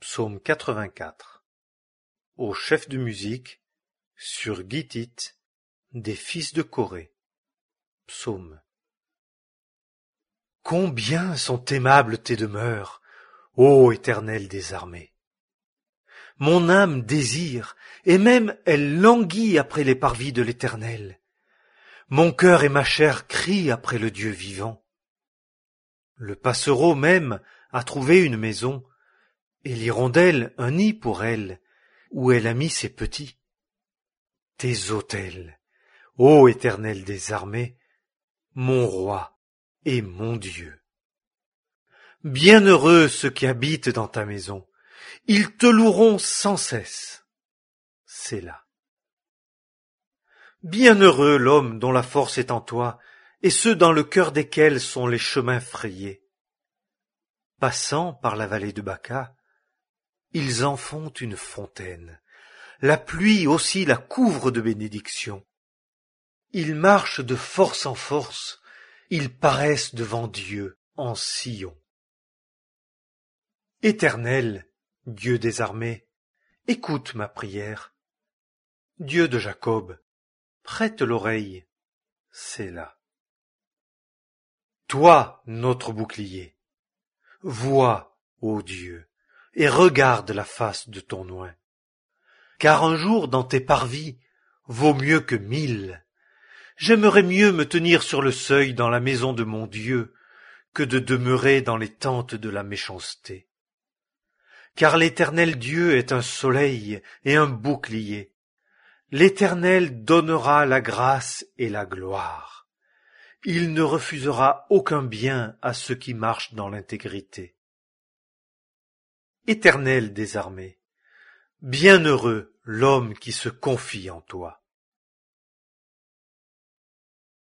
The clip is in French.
Psaume 84. Au chef de musique, sur Gittit, des fils de Coré. Psaume. Combien sont aimables tes demeures, ô Éternel des armées! Mon âme désire, et même elle languit après les parvis de l'Éternel. Mon cœur et ma chair crient après le Dieu vivant. Le passereau même a trouvé une maison, et l'hirondelle un nid pour elle, où elle a mis ses petits. Tes autels, ô Éternel des armées, mon roi et mon Dieu. Bienheureux ceux qui habitent dans ta maison, ils te loueront sans cesse. Sélah. Bienheureux l'homme dont la force est en toi, et ceux dans le cœur desquels sont les chemins frayés. Passant par la vallée de Baca, ils en font une fontaine. La pluie aussi la couvre de bénédictions. Ils marchent de force en force, ils paraissent devant Dieu en Sion. Éternel, Dieu des armées, écoute ma prière. Dieu de Jacob, prête l'oreille, Sélah. Toi, notre bouclier, vois, ô Dieu, et regarde la face de ton oint. Car un jour dans tes parvis vaut mieux que 1000. J'aimerais mieux me tenir sur le seuil dans la maison de mon Dieu que de demeurer dans les tentes de la méchanceté. Car l'Éternel Dieu est un soleil et un bouclier. L'Éternel donnera la grâce et la gloire. Il ne refusera aucun bien à ceux qui marchent dans l'intégrité. Éternel des armées, bienheureux l'homme qui se confie en toi.